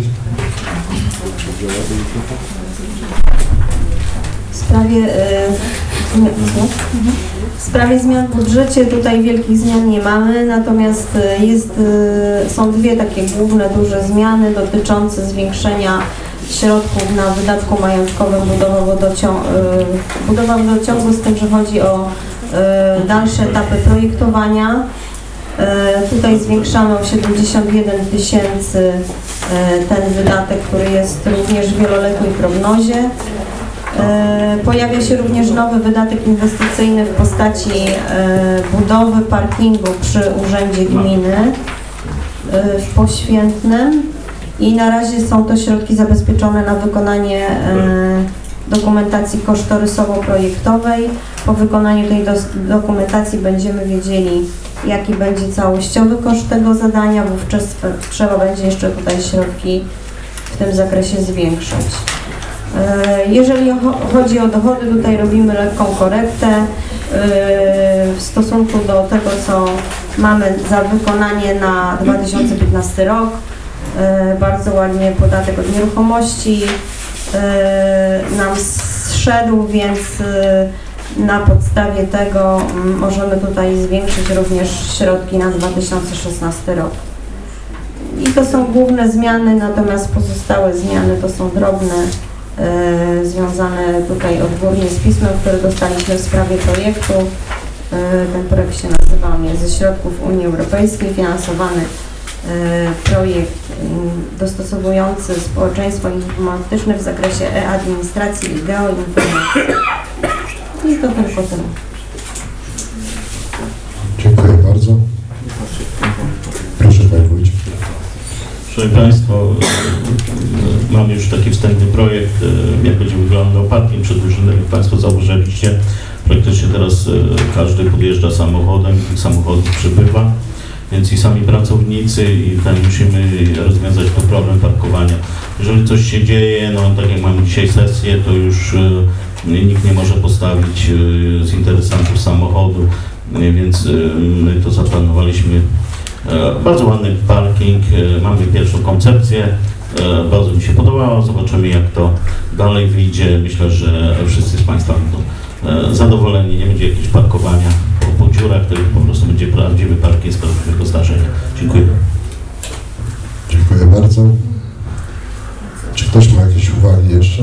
W sprawie zmian w budżecie tutaj wielkich zmian nie mamy, natomiast są dwie takie główne, duże zmiany dotyczące zwiększenia środków na wydatku majątkowym budowa wodociągu, z tym, że chodzi o dalsze etapy projektowania. Tutaj zwiększamy o 71 000 ten wydatek, który jest również w wieloletniej prognozie. Pojawia się również nowy wydatek inwestycyjny w postaci budowy parkingu przy Urzędzie Gminy w Poświętnym i na razie są to środki zabezpieczone na wykonanie dokumentacji kosztorysowo-projektowej. Po wykonaniu tej dokumentacji będziemy wiedzieli, jaki będzie całościowy koszt tego zadania, wówczas trzeba będzie jeszcze tutaj środki w tym zakresie zwiększać. Jeżeli chodzi o dochody, tutaj robimy lekką korektę w stosunku do tego, co mamy za wykonanie na 2015 rok. Bardzo ładnie podatek od nieruchomości nam zszedł, więc na podstawie tego możemy tutaj zwiększyć również środki na 2016 rok. I to są główne zmiany, natomiast pozostałe zmiany to są drobne, związane tutaj odgórnie z pismem, które dostaliśmy w sprawie projektu. Ten projekt się nazywa ze środków Unii Europejskiej finansowany projekt dostosowujący społeczeństwo informatyczne w zakresie e-administracji i geoinformacji. I to tylko tyle. Dziękuję bardzo. Proszę Panie Wójcie. Szanowni Państwo, mamy już taki wstępny projekt, jak będzie wyglądał parking przed urzędem, jak Państwo zauważyliście. Praktycznie teraz każdy podjeżdża samochodem, tych samochodów przybywa, więc i sami pracownicy i tam musimy rozwiązać ten problem parkowania. Jeżeli coś się dzieje, no tak jak mamy dzisiaj sesję, to już nikt nie może postawić z interesantów samochodu, więc my to zaplanowaliśmy. Bardzo ładny parking, mamy pierwszą koncepcję, bardzo mi się podobało, zobaczymy jak to dalej wyjdzie. Myślę, że wszyscy z Państwa będą zadowoleni, nie będzie jakiegoś parkowania po dziurach, tylko po prostu będzie prawdziwy parking z prawdziwego zdarzenia. Dziękuję. Dziękuję bardzo. Czy ktoś ma jakieś uwagi jeszcze?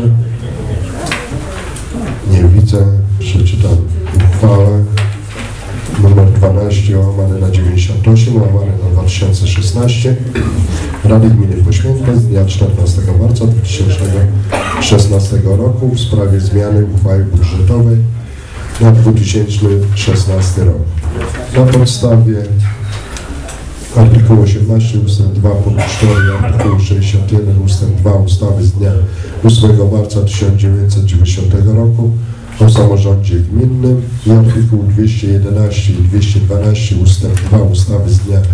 Nie widzę. Przeczytam uchwałę numer 12 łamane na 98 łamane na 2016 Rady Gminy Poświętne z dnia 14 marca 2016 roku w sprawie zmiany uchwały budżetowej na 2016 rok. Na podstawie artykułu 18 ust. 2 punkt 4 i artykułu 61 ust. 2 ustawy z dnia 8 marca 1990 roku o samorządzie gminnym i artykuł 211 i 212 ust. 2 ustawy z dnia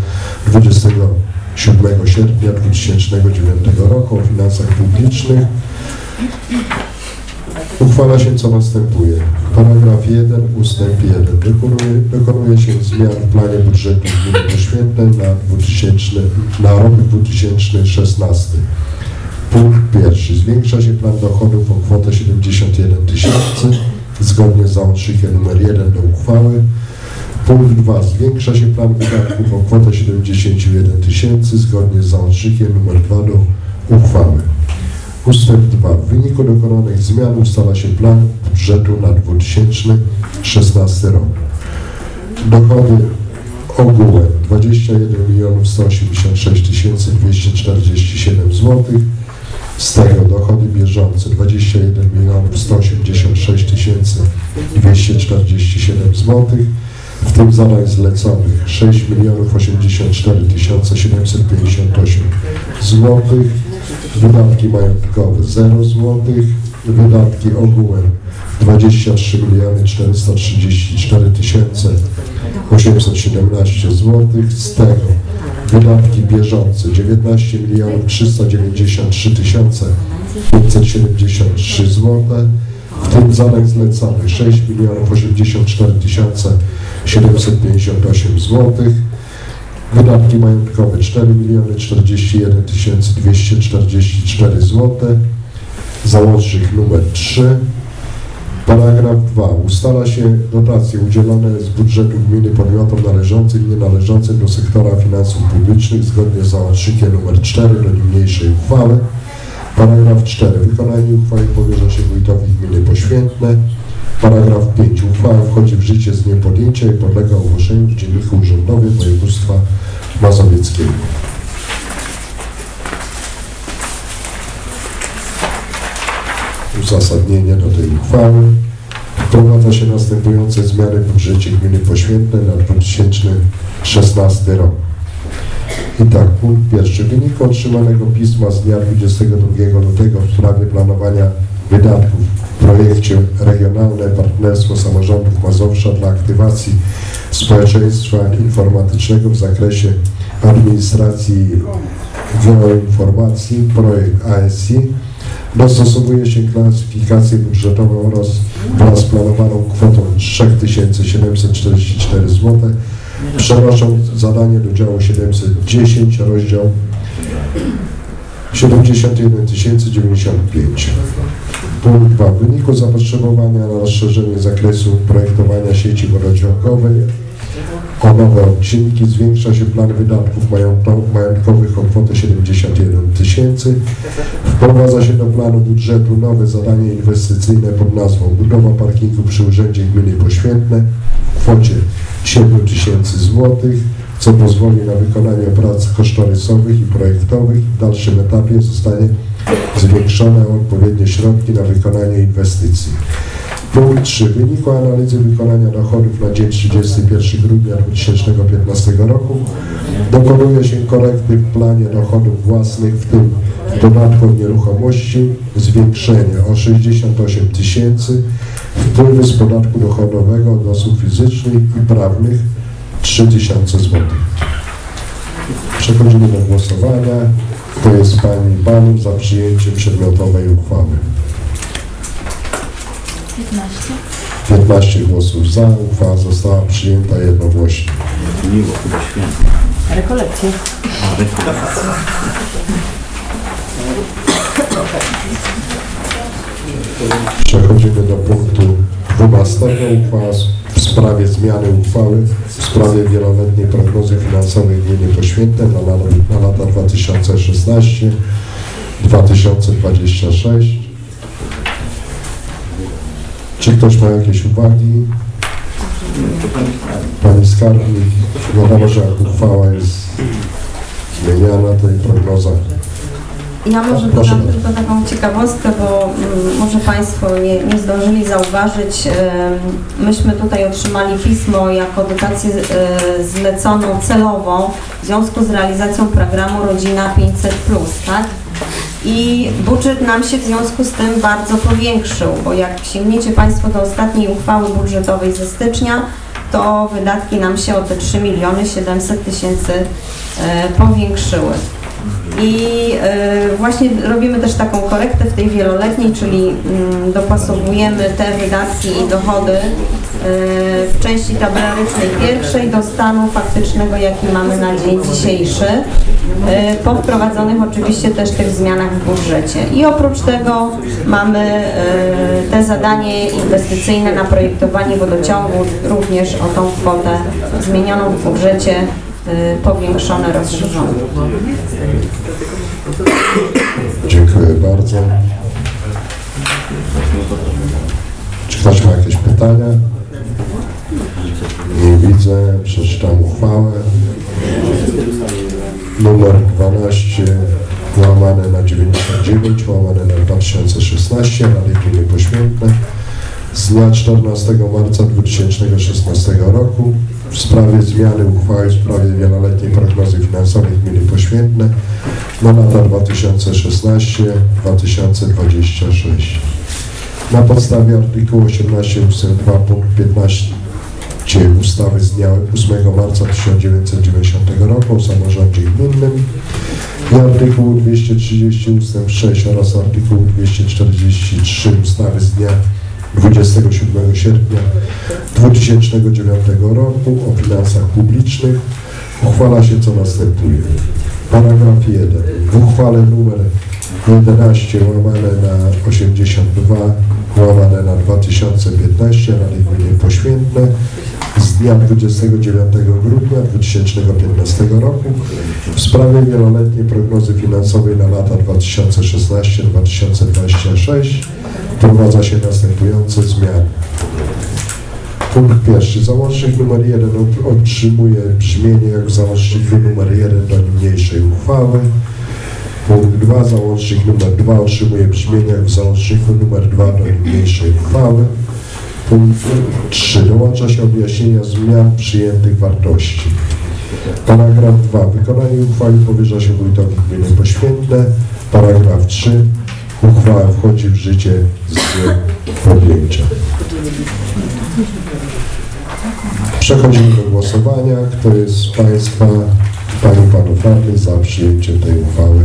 27 sierpnia 2009 roku o finansach publicznych uchwala się co następuje. Paragraf 1 ustęp 1. Dokonuje się zmian w planie budżetu gminy Poświętne na rok 2016. Punkt pierwszy. Zwiększa się plan dochodów o kwotę 71 000 zgodnie z załącznikiem nr 1 do uchwały. Punkt 2. Zwiększa się plan wydatków o kwotę 71 000 zgodnie z załącznikiem nr 2 do uchwały. Ustęp 2. W wyniku dokonanych zmian ustala się plan budżetu na 2016 rok. Dochody ogółem 21 186 247 zł. Z tego dochody bieżące 21 186 247 zł. W tym zadań zleconych 6 084 758 zł. Wydatki majątkowe 0 zł. Wydatki ogółem 23 434 817 zł. Z tego wydatki bieżące 19 393 573 zł. W tym zadań zleconych 6 084 758 zł. Wydatki majątkowe 4 041 244 zł. Załącznik numer 3. Paragraf 2. Ustala się dotacje udzielone z budżetu gminy podmiotom należącym i nienależącym do sektora finansów publicznych zgodnie z załącznikiem nr 4 do niniejszej uchwały. Paragraf 4. Wykonanie uchwały powierza się wójtowi gminy Poświętne. Paragraf 5. Uchwała wchodzi w życie z dniem podjęcia i podlega ogłoszeniu w Dzienniku Urzędowym Województwa Mazowieckiego. uzasadnienie do tej uchwały. Wprowadza się następujące zmiany w budżecie gminy Poświętne na 2016 rok. I tak, punkt pierwszy. W wyniku otrzymanego pisma z dnia 22 lutego w sprawie planowania wydatków w projekcie Regionalne Partnerstwo Samorządów Mazowsza dla aktywacji społeczeństwa informatycznego w zakresie administracji geoinformacji, projekt ASI, dostosowuje się klasyfikację budżetową wraz z planowaną kwotą 3744 zł, przenosząc zadanie do działu 710, rozdział 71 095. Punkt 2. W wyniku zapotrzebowania na rozszerzenie zakresu projektowania sieci wodociągowej o nowe odcinki zwiększa się plan wydatków majątkowych o kwotę 71 000. Wprowadza się do planu budżetu nowe zadanie inwestycyjne pod nazwą budowa parkingu przy Urzędzie Gminy Poświętne w kwocie 7 000 zł, co pozwoli na wykonanie prac kosztorysowych i projektowych. W dalszym etapie zostanie zwiększone o odpowiednie środki na wykonanie inwestycji. Punkt 3. W wyniku analizy wykonania dochodów na dzień 31 grudnia 2015 roku dokonuje się korekty w planie dochodów własnych, w tym w dodatku od nieruchomości zwiększenie o 68 000, wpływy z podatku dochodowego od osób fizycznych i prawnych 3000 zł. Przechodzimy do głosowania. Kto jest Pani i Panów za przyjęciem przedmiotowej uchwały? 15 głosów za. Uchwała została przyjęta jednogłośnie. Miło, chyba święto. Rekolekcje. Przechodzimy do punktu 12. Uchwała w sprawie zmiany uchwały w sprawie wieloletniej prognozy finansowej gminy Poświętne na lata 2016-2026. Czy ktoś ma jakieś uwagi? Pani Skarbnik, wiadomo, że jak uchwała jest zmieniana, to i prognoza. Ja może Proszę dodam bardzo. tylko taką ciekawostkę, bo może Państwo nie zdążyli zauważyć. Myśmy tutaj otrzymali pismo jako dotację zleconą celową w związku z realizacją programu Rodzina 500+, tak? I budżet nam się w związku z tym bardzo powiększył, bo jak sięgniecie Państwo do ostatniej uchwały budżetowej ze stycznia, to wydatki nam się o te 3 700 000 powiększyły. I właśnie robimy też taką korektę w tej wieloletniej, czyli dopasowujemy te wydatki i dochody w części tabelarycznej pierwszej do stanu faktycznego, jaki mamy na dzień dzisiejszy, po wprowadzonych oczywiście też tych zmianach w budżecie. I oprócz tego mamy te zadanie inwestycyjne na projektowanie wodociągu również o tą kwotę zmienioną w budżecie, powiększone, rozszerzone. Dziękuję bardzo. Czy ktoś ma jakieś pytania? Nie widzę. Przeczytam uchwałę. Numer 12 łamane na 99 łamane na 2016 Rady Gminy Poświętne z dnia 14 marca 2016 roku w sprawie zmiany uchwały w sprawie wieloletniej prognozy finansowej gminy Poświętne na lata 2016-2026. Na podstawie artykułu 18 ust. 2 punkt 15 ustawy z dnia 8 marca 1990 roku o samorządzie gminnym i artykułu 230 ust. 6 oraz artykułu 243 ustawy z dnia 27 sierpnia 2009 roku o finansach publicznych uchwala się co następuje. Paragraf 1. W uchwale nr 11 łamane na 82 łamane na 2015 Rady Gminy Poświętne z dnia 29 grudnia 2015 roku w sprawie wieloletniej prognozy finansowej na lata 2016-2026 wprowadza się następujące zmiany. Punkt pierwszy. Załącznik nr 1 otrzymuje brzmienie jak w załączniku nr 1 do niniejszej uchwały. Punkt 2. Załącznik nr 2 otrzymuje brzmienie jak w załączniku nr 2 do niniejszej uchwały. Punkt 3. Dołącza się objaśnienia zmian przyjętych wartości. Paragraf 2. Wykonanie uchwały powierza się wójtowi gminy Poświętne. Paragraf 3. Uchwała wchodzi w życie z dniem podjęcia. Przechodzimy do głosowania. Kto jest z Państwa, Pań i Panów Radnych za przyjęciem tej uchwały?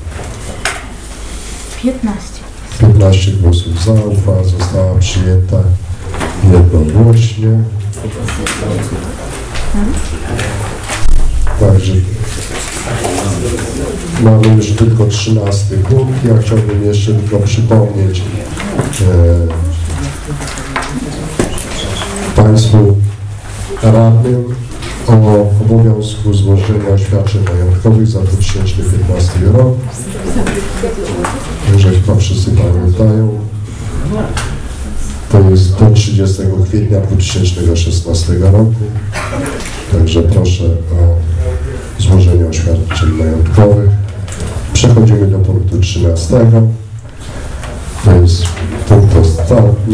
15. 15 głosów za. Uchwała została przyjęta jednogłośnie. Także mamy już tylko 13 punkt. Ja chciałbym jeszcze tylko przypomnieć Państwu radnym o obowiązku złożenia oświadczeń majątkowych za 2015 rok. Jeżeli chyba wszyscy pamiętają, to jest do 30 kwietnia 2016 roku. Także proszę o złożenie oświadczeń majątkowych. Przechodzimy do punktu 13. To jest punkt ostatni.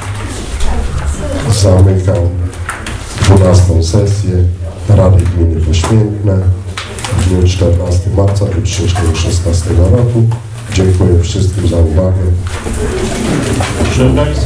Zamykam 12. sesję Rady Gminy Poświętne w dniu 14 marca 2016 roku. Dziękuję wszystkim za uwagę. Proszę Państwa.